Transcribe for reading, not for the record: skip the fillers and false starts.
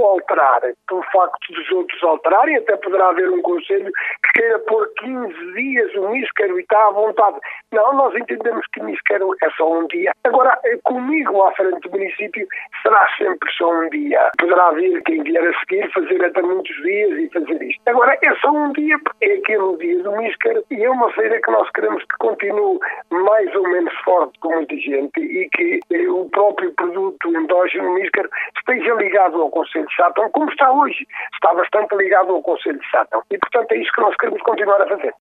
eu alterar, pelo facto dos outros alterarem, até poderá haver um conselho que queira pôr 15 dias o míscaro e está à vontade. Não, nós entendemos que míscaro é só um dia. Agora, comigo à frente do município será sempre só um dia. Poderá haver quem vier a seguir fazer até muitos dias e fazer isto. Agora, é só um dia, porque é aquele dia do míscaro e é uma feira que nós queremos que continue mais ou menos forte com muita gente e que o próprio produto endógeno míscaro esteja ligado ao Concelho de Sátão, como está hoje. Está bastante ligado ao Concelho de Sátão. E, portanto, é isso que nós queremos continuar a fazer.